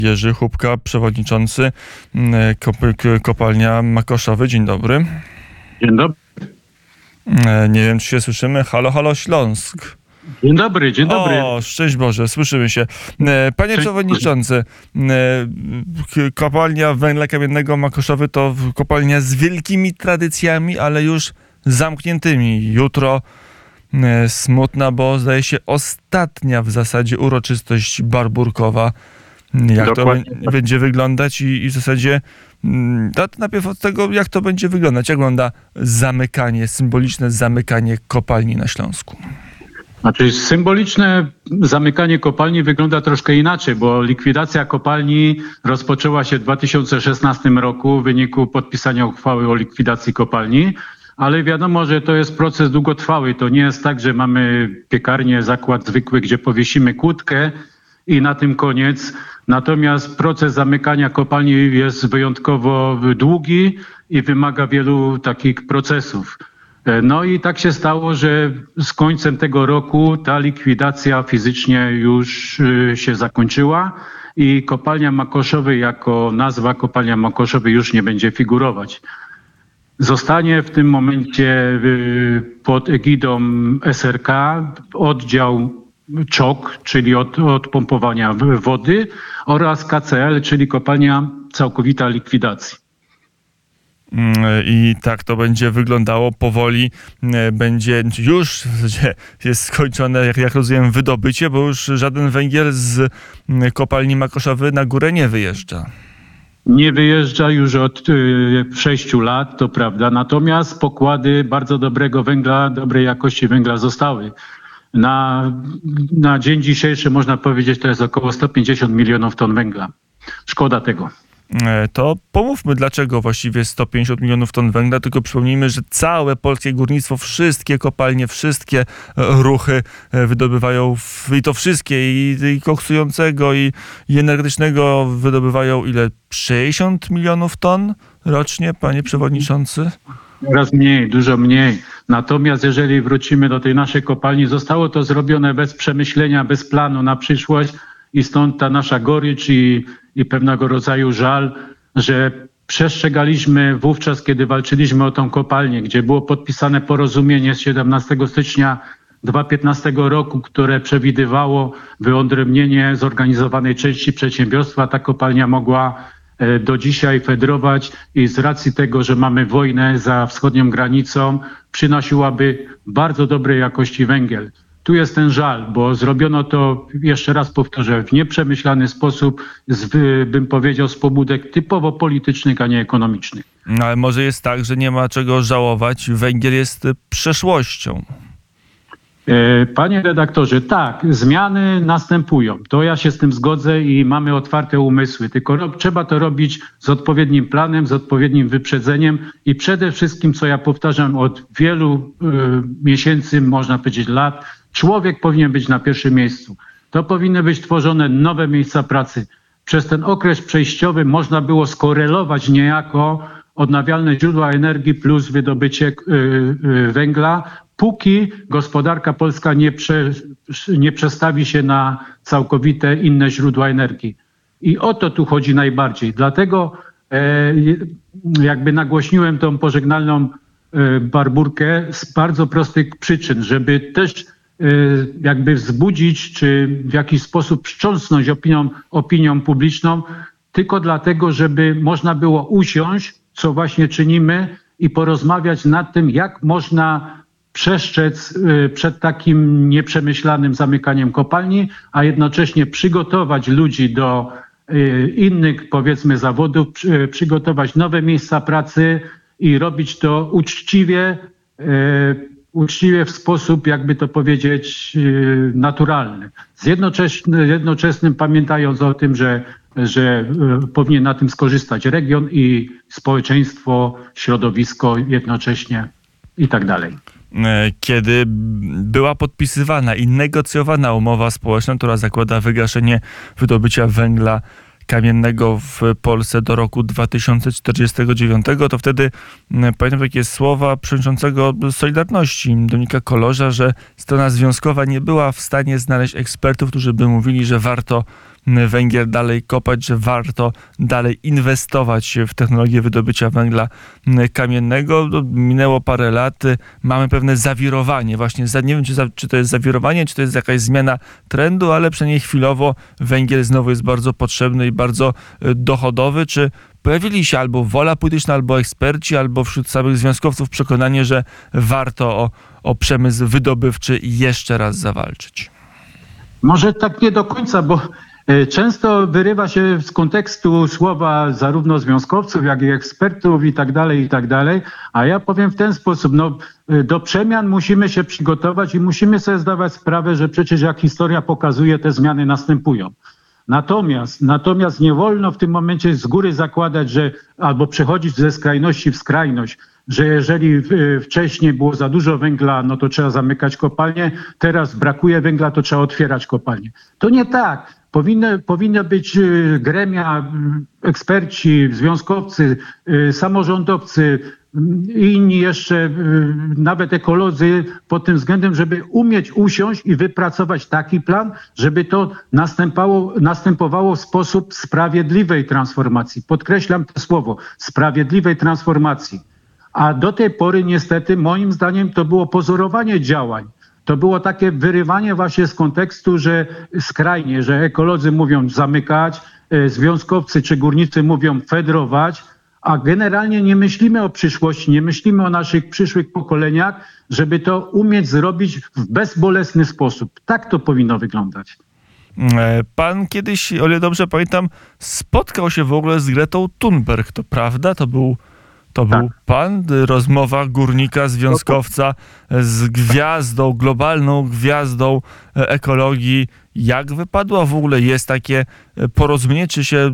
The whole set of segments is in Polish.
Jerzy Hubka, przewodniczący kopalnia Makoszowy. Dzień dobry. Dzień dobry. Nie wiem, czy się słyszymy. Halo, halo, Śląsk. Dzień dobry, dzień dobry. O, szczęść Boże, słyszymy się. Panie przewodniczący, kopalnia węgla kamiennego Makoszowy to kopalnia z wielkimi tradycjami, ale już zamkniętymi. Jutro smutna, bo zdaje się ostatnia w zasadzie uroczystość barburkowa. Jak Dokładnie. to będzie wyglądać i w zasadzie najpierw od tego, jak to będzie wyglądać. Jak wygląda symboliczne zamykanie kopalni na Śląsku? Znaczy symboliczne zamykanie kopalni wygląda troszkę inaczej, bo likwidacja kopalni rozpoczęła się w 2016 roku w wyniku podpisania uchwały o likwidacji kopalni, ale wiadomo, że to jest proces długotrwały. To nie jest tak, że mamy piekarnię, zakład zwykły, gdzie powiesimy kłódkę i na tym koniec. Natomiast proces zamykania kopalni jest wyjątkowo długi i wymaga wielu takich procesów. No i tak się stało, że z końcem tego roku ta likwidacja fizycznie już się zakończyła i kopalnia Makoszowy jako nazwa kopalnia Makoszowy już nie będzie figurować. Zostanie w tym momencie pod egidą SRK oddział CZOK, czyli od pompowania wody, oraz KCL, czyli kopalnia całkowita likwidacji. I tak to będzie wyglądało powoli. Będzie już w zasadzie jest skończone, jak rozumiem, wydobycie, bo już żaden węgiel z kopalni Makoszowy na górę nie wyjeżdża. Nie wyjeżdża już od 6 lat, to prawda. Natomiast pokłady bardzo dobrego węgla, dobrej jakości węgla zostały. Na dzień dzisiejszy można powiedzieć, to jest około 150 milionów ton węgla. Szkoda tego. To pomówmy, dlaczego właściwie 150 milionów ton węgla, tylko przypomnijmy, że całe polskie górnictwo, wszystkie kopalnie, wszystkie ruchy wydobywają, i to wszystkie, i koksującego, i energetycznego wydobywają ile? 60 milionów ton rocznie, panie przewodniczący? Coraz mniej, dużo mniej. Natomiast jeżeli wrócimy do tej naszej kopalni, zostało to zrobione bez przemyślenia, bez planu na przyszłość i stąd ta nasza gorycz i pewnego rodzaju żal, że przestrzegaliśmy wówczas, kiedy walczyliśmy o tą kopalnię, gdzie było podpisane porozumienie z 17 stycznia 2015 roku, które przewidywało wyodrębnienie zorganizowanej części przedsiębiorstwa. Ta kopalnia mogła do dzisiaj fedrować i z racji tego, że mamy wojnę za wschodnią granicą, przynosiłaby bardzo dobrej jakości węgiel. Tu jest ten żal, bo zrobiono to, jeszcze raz powtórzę, w nieprzemyślany sposób, bym powiedział, z pobudek typowo politycznych, a nie ekonomicznych. No ale może jest tak, że nie ma czego żałować, węgiel jest przeszłością. Panie redaktorze, tak, zmiany następują. To ja się z tym zgodzę i mamy otwarte umysły, tylko trzeba to robić z odpowiednim planem, z odpowiednim wyprzedzeniem i przede wszystkim, co ja powtarzam od wielu miesięcy, można powiedzieć lat, człowiek powinien być na pierwszym miejscu. To powinny być tworzone nowe miejsca pracy. Przez ten okres przejściowy można było skorelować niejako odnawialne źródła energii plus wydobycie węgla, póki gospodarka polska nie przestawi się na całkowite inne źródła energii. I o to tu chodzi najbardziej. Dlatego jakby nagłośniłem tą pożegnalną barburkę z bardzo prostych przyczyn, żeby też jakby wzbudzić, czy w jakiś sposób wstrząsnąć opinią publiczną, tylko dlatego, żeby można było usiąść, co właśnie czynimy, i porozmawiać nad tym, jak można przestrzec przed takim nieprzemyślanym zamykaniem kopalni, a jednocześnie przygotować ludzi do innych, powiedzmy, zawodów, przygotować nowe miejsca pracy i robić to uczciwie w sposób, jakby to powiedzieć, naturalny. Jednoczesnym pamiętając o tym, że powinien na tym skorzystać region i społeczeństwo, środowisko jednocześnie i tak dalej. Kiedy była podpisywana i negocjowana umowa społeczna, która zakłada wygaszenie wydobycia węgla kamiennego w Polsce do roku 2049, to wtedy pamiętam takie słowa przewodniczącego Solidarności, Dominika Kolorza, że strona związkowa nie była w stanie znaleźć ekspertów, którzy by mówili, że warto węgiel dalej kopać, że warto dalej inwestować w technologię wydobycia węgla kamiennego. Minęło parę lat, mamy pewne zawirowanie. Właśnie nie wiem, czy to jest zawirowanie, czy to jest jakaś zmiana trendu, ale przynajmniej chwilowo węgiel znowu jest bardzo potrzebny i bardzo dochodowy. Czy pojawili się albo wola polityczna, albo eksperci, albo wśród samych związkowców przekonanie, że warto o przemysł wydobywczy jeszcze raz zawalczyć? Może tak nie do końca, bo często wyrywa się z kontekstu słowa zarówno związkowców, jak i ekspertów i tak dalej, a ja powiem w ten sposób, do przemian musimy się przygotować i musimy sobie zdawać sprawę, że przecież jak historia pokazuje, te zmiany następują. Natomiast nie wolno w tym momencie z góry zakładać, że albo przechodzić ze skrajności w skrajność, że jeżeli wcześniej było za dużo węgla, no to trzeba zamykać kopalnie, teraz brakuje węgla, to trzeba otwierać kopalnie. To nie tak. Powinny być gremia, eksperci, związkowcy, samorządowcy i inni jeszcze, nawet ekolodzy, pod tym względem, żeby umieć usiąść i wypracować taki plan, żeby to następowało w sposób sprawiedliwej transformacji. Podkreślam to słowo, sprawiedliwej transformacji. A do tej pory niestety, moim zdaniem, to było pozorowanie działań. To było takie wyrywanie właśnie z kontekstu, że skrajnie, że ekolodzy mówią zamykać, związkowcy czy górnicy mówią fedrować, a generalnie nie myślimy o przyszłości, nie myślimy o naszych przyszłych pokoleniach, żeby to umieć zrobić w bezbolesny sposób. Tak to powinno wyglądać. Pan kiedyś, o ile dobrze pamiętam, spotkał się w ogóle z Gretą Thunberg, to prawda? To był pan? Rozmowa górnika, związkowca z gwiazdą, globalną gwiazdą ekologii. Jak wypadła w ogóle? Jest takie porozumienie,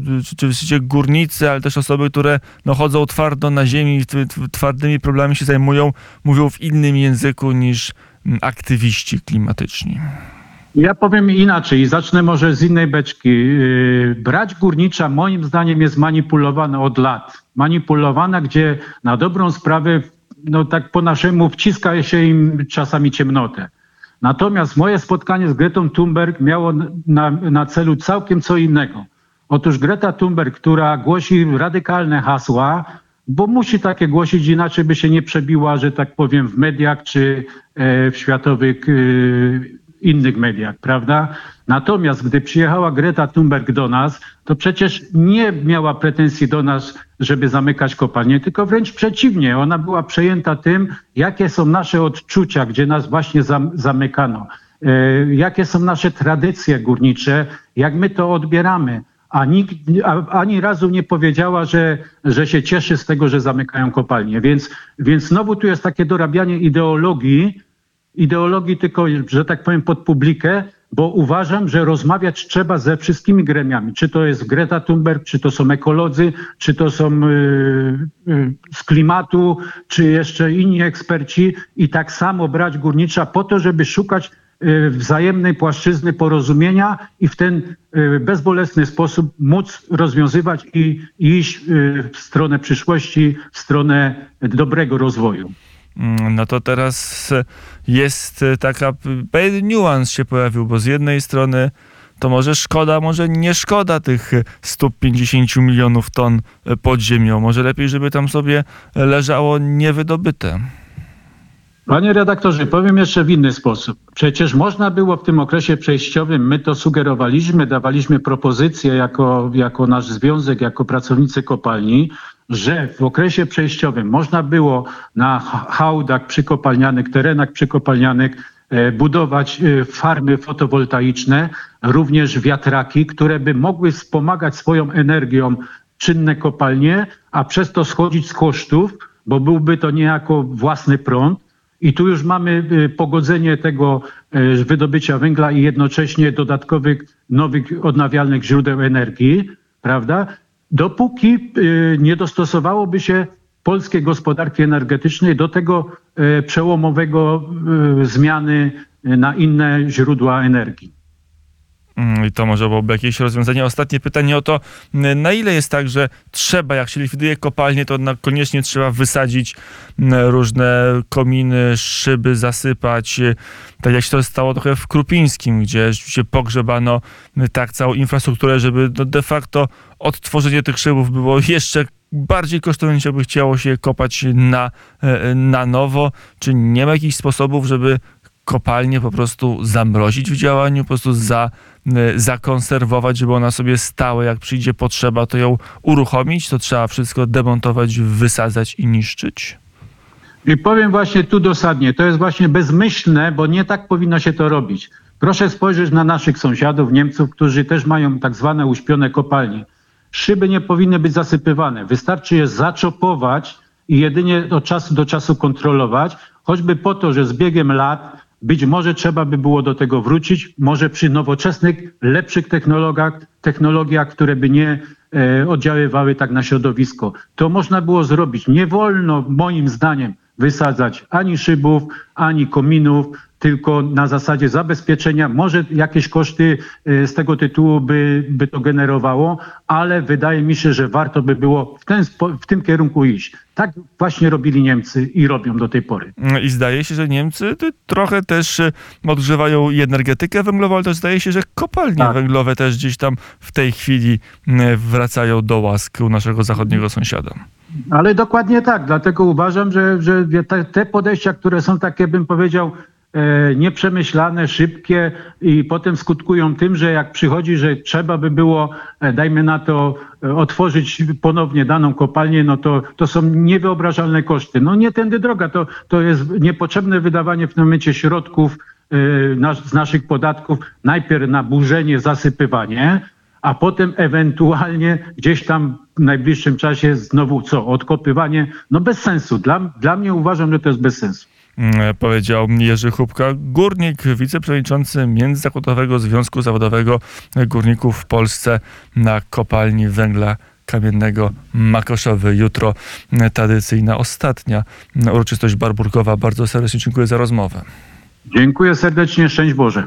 czy górnicy, ale też osoby, które chodzą twardo na ziemi, twardymi problemami się zajmują, mówią w innym języku niż aktywiści klimatyczni? Ja powiem inaczej, zacznę może z innej beczki. Brać górnicza moim zdaniem jest manipulowana od lat. Manipulowana, gdzie na dobrą sprawę, tak po naszemu wciska się im czasami ciemnotę. Natomiast moje spotkanie z Gretą Thunberg miało na celu całkiem co innego. Otóż Greta Thunberg, która głosi radykalne hasła, bo musi takie głosić, inaczej by się nie przebiła, że tak powiem, w mediach czy w światowych innych mediach, prawda? Natomiast gdy przyjechała Greta Thunberg do nas, to przecież nie miała pretensji do nas, żeby zamykać kopalnie, tylko wręcz przeciwnie. Ona była przejęta tym, jakie są nasze odczucia, gdzie nas właśnie zamykano, jakie są nasze tradycje górnicze, jak my to odbieramy. Ani razu nie powiedziała, że się cieszy z tego, że zamykają kopalnie. Więc znowu tu jest takie dorabianie ideologii tylko, że tak powiem, pod publikę, bo uważam, że rozmawiać trzeba ze wszystkimi gremiami. Czy to jest Greta Thunberg, czy to są ekolodzy, czy to są z klimatu, czy jeszcze inni eksperci i tak samo brać górnicza po to, żeby szukać wzajemnej płaszczyzny porozumienia i w ten bezbolesny sposób móc rozwiązywać i iść w stronę przyszłości, w stronę dobrego rozwoju. No to teraz jest pewien niuans się pojawił, bo z jednej strony to może szkoda, może nie szkoda tych 150 milionów ton pod ziemią. Może lepiej, żeby tam sobie leżało niewydobyte. Panie redaktorze, powiem jeszcze w inny sposób. Przecież można było w tym okresie przejściowym, my to sugerowaliśmy, dawaliśmy propozycje jako nasz związek, jako pracownicy kopalni, że w okresie przejściowym można było na hałdach przykopalnianych, terenach przykopalnianych budować farmy fotowoltaiczne, również wiatraki, które by mogły wspomagać swoją energią czynne kopalnie, a przez to schodzić z kosztów, bo byłby to niejako własny prąd. I tu już mamy pogodzenie tego wydobycia węgla i jednocześnie dodatkowych, nowych, odnawialnych źródeł energii, prawda? Dopóki nie dostosowałoby się polskiej gospodarki energetycznej do tego przełomowego zmiany na inne źródła energii. I to może byłoby jakieś rozwiązanie. Ostatnie pytanie o to, na ile jest tak, że trzeba, jak się likwiduje kopalnie, to koniecznie trzeba wysadzić różne kominy, szyby, zasypać, tak jak się to stało trochę w Krupińskim, gdzie się pogrzebano tak całą infrastrukturę, żeby de facto odtworzenie tych szybów było jeszcze bardziej kosztowne, niż by chciało się kopać na nowo. Czy nie ma jakichś sposobów, żeby kopalnię po prostu zamrozić w działaniu, po prostu zakonserwować, żeby ona sobie stała, jak przyjdzie potrzeba, to ją uruchomić, to trzeba wszystko demontować, wysadzać i niszczyć? I powiem właśnie tu dosadnie, to jest właśnie bezmyślne, bo nie tak powinno się to robić. Proszę spojrzeć na naszych sąsiadów, Niemców, którzy też mają tak zwane uśpione kopalnie. Szyby nie powinny być zasypywane. Wystarczy je zaczopować i jedynie od czasu do czasu kontrolować, choćby po to, że z biegiem lat być może trzeba by było do tego wrócić, może przy nowoczesnych, lepszych technologiach, które by nie oddziaływały tak na środowisko. To można było zrobić. Nie wolno, moim zdaniem, wysadzać ani szybów, ani kominów, tylko na zasadzie zabezpieczenia. Może jakieś koszty z tego tytułu by to generowało, ale wydaje mi się, że warto by było w tym kierunku iść. Tak właśnie robili Niemcy i robią do tej pory. I zdaje się, że Niemcy trochę też odgrzewają i energetykę węglową, ale też zdaje się, że kopalnie węglowe też gdzieś tam w tej chwili wracają do łask u naszego zachodniego sąsiada. Ale dokładnie tak, dlatego uważam, że te podejścia, które są takie, bym powiedział, nieprzemyślane, szybkie i potem skutkują tym, że jak przychodzi, że trzeba by było, dajmy na to, otworzyć ponownie daną kopalnię, no to są niewyobrażalne koszty. No nie tędy droga, to jest niepotrzebne wydawanie w tym momencie środków z naszych podatków, najpierw na burzenie, zasypywanie, a potem ewentualnie gdzieś tam w najbliższym czasie znowu odkopywanie. No bez sensu. Dla mnie uważam, że to jest bez sensu. Powiedział Jerzy Chubka, górnik, wiceprzewodniczący Międzyzakładowego Związku Zawodowego Górników w Polsce na kopalni węgla kamiennego Makoszowy. Jutro tradycyjna ostatnia uroczystość barburkowa. Bardzo serdecznie dziękuję za rozmowę. Dziękuję serdecznie, szczęść Boże.